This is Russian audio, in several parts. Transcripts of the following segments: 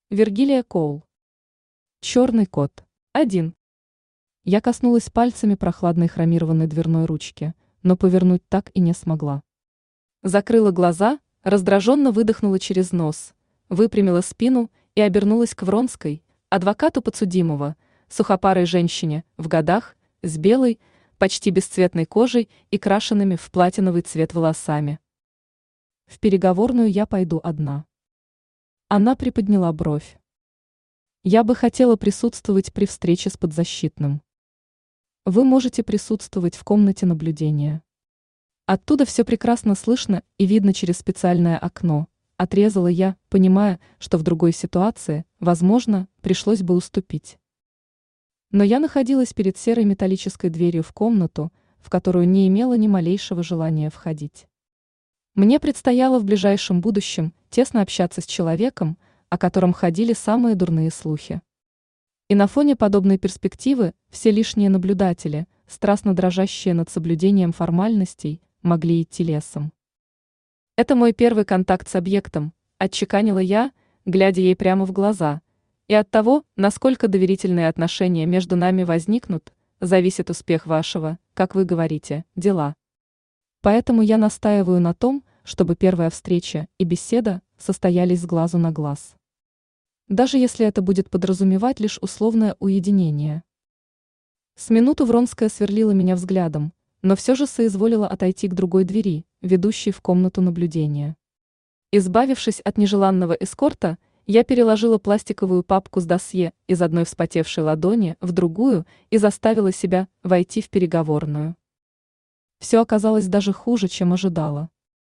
Виргилия Коул. Черный кот. 1. Я коснулась пальцами прохладной хромированной дверной ручки, но повернуть так и не смогла. Закрыла глаза, раздраженно выдохнула через нос, выпрямила спину и обернулась к Вронской, адвокату подсудимого, сухопарой женщине, в годах, с белой, почти бесцветной кожей и крашенными в платиновый цвет волосами. В переговорную я пойду одна. Она приподняла бровь. Я бы хотела присутствовать при встрече с подзащитным. Вы можете присутствовать в комнате наблюдения. Оттуда все прекрасно слышно и видно через специальное окно, отрезала я, понимая, что в другой ситуации, возможно, пришлось бы уступить. Но я находилась перед серой металлической дверью в комнату, в которую не имела ни малейшего желания входить. Мне предстояло в ближайшем будущем тесно общаться с человеком, о котором ходили самые дурные слухи. И на фоне подобной перспективы все лишние наблюдатели, страстно дрожащие над соблюдением формальностей, могли идти лесом. Это мой первый контакт с объектом, отчеканила я, глядя ей прямо в глаза, и от того, насколько доверительные отношения между нами возникнут, зависит успех вашего, как вы говорите, дела. Поэтому я настаиваю на том, чтобы первая встреча и беседа состоялись с глазу на глаз. Даже если это будет подразумевать лишь условное уединение. С минуту Вронская сверлила меня взглядом, но все же соизволила отойти к другой двери, ведущей в комнату наблюдения. Избавившись от нежеланного эскорта, я переложила пластиковую папку с досье из одной вспотевшей ладони в другую и заставила себя войти в переговорную. Все оказалось даже хуже, чем ожидала.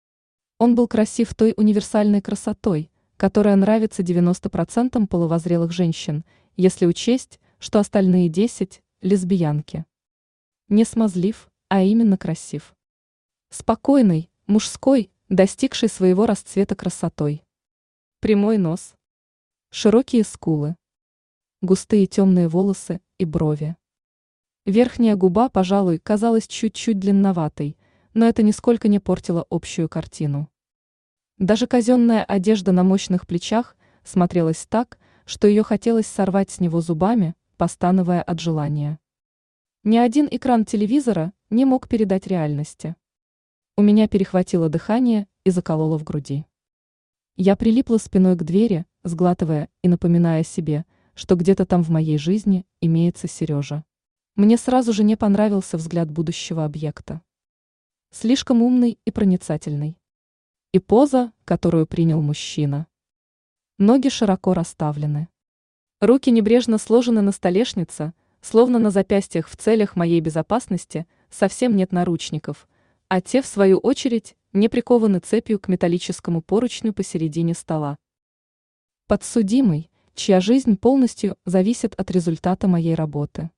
Он был красив той универсальной красотой, которая нравится 90% половозрелых женщин, если учесть, что остальные 10 – лесбиянки. Не смазлив, а именно красив. Спокойный, мужской, достигший своего расцвета красотой. Прямой нос. Широкие скулы. Густые темные волосы и брови. Верхняя губа, пожалуй, казалась чуть-чуть длинноватой, но это нисколько не портило общую картину. Даже казенная одежда на мощных плечах смотрелась так, что ее хотелось сорвать с него зубами, постановая от желания. Ни один экран телевизора не мог передать реальности. У меня перехватило дыхание и закололо в груди. Я прилипла спиной к двери, сглатывая и напоминая себе, что где-то там в моей жизни имеется Сережа. Мне сразу же не понравился взгляд будущего объекта. Слишком умный и проницательный. И поза, которую принял мужчина. Ноги широко расставлены. Руки небрежно сложены на столешнице, словно на запястьях в целях моей безопасности совсем нет наручников, а те, в свою очередь, не прикованы цепью к металлическому поручню посередине стола. Подсудимый, чья жизнь полностью зависит от результата моей работы.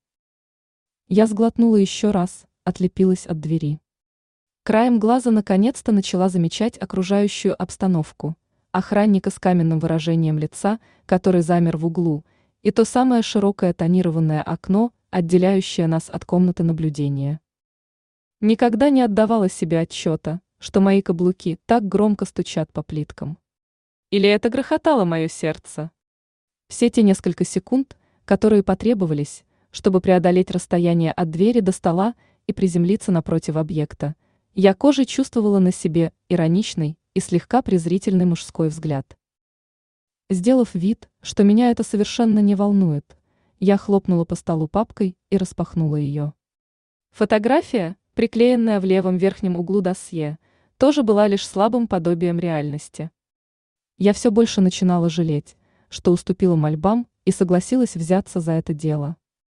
Я сглотнула еще раз, отлепилась от двери. Краем глаза наконец-то начала замечать окружающую обстановку, охранника с каменным выражением лица, который замер в углу, и то самое широкое тонированное окно, отделяющее нас от комнаты наблюдения. Никогда не отдавала себе отчета, что мои каблуки так громко стучат по плиткам. Или это грохотало мое сердце? Все те несколько секунд, которые потребовались, чтобы преодолеть расстояние от двери до стола и приземлиться напротив объекта, я кожей чувствовала на себе ироничный и слегка презрительный мужской взгляд. Сделав вид, что меня это совершенно не волнует, я хлопнула по столу папкой и распахнула ее. Фотография, приклеенная в левом верхнем углу досье, тоже была лишь слабым подобием реальности. Я все больше начинала жалеть, что уступила мольбам и согласилась взяться за это дело.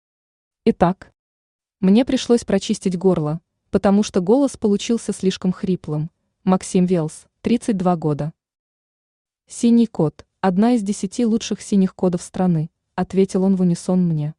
Итак, мне пришлось прочистить горло, потому что голос получился слишком хриплым. Максим Велс, 32 года. «Синий код – одна из 10 лучших синих кодов страны», – ответил он в унисон мне.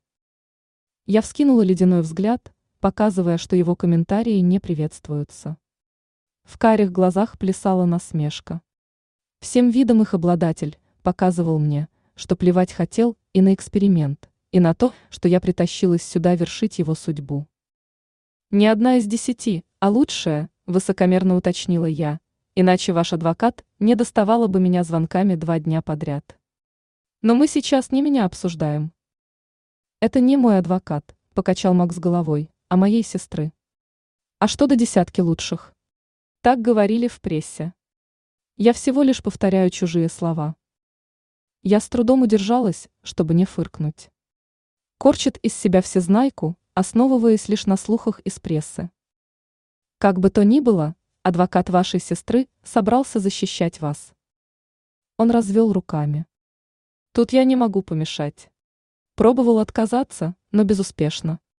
Я вскинула ледяной взгляд, показывая, что его комментарии не приветствуются. В карих глазах плясала насмешка. Всем видом их обладатель показывал мне, что плевать хотел и на эксперимент, и на то, что я притащилась сюда вершить его судьбу. «Не одна из 10, а лучшая», – высокомерно уточнила я, иначе ваш адвокат не доставала бы меня звонками 2 дня подряд. Но мы сейчас не меня обсуждаем. Это не мой адвокат, покачал Макс головой, а моей сестры. А что до десятки лучших? Так говорили в прессе. Я всего лишь повторяю чужие слова. Я с трудом удержалась, чтобы не фыркнуть. Корчит из себя всезнайку, основываясь лишь на слухах из прессы. Как бы то ни было, адвокат вашей сестры собрался защищать вас. Он развел руками. Тут я не могу помешать. Пробовал отказаться, но безуспешно.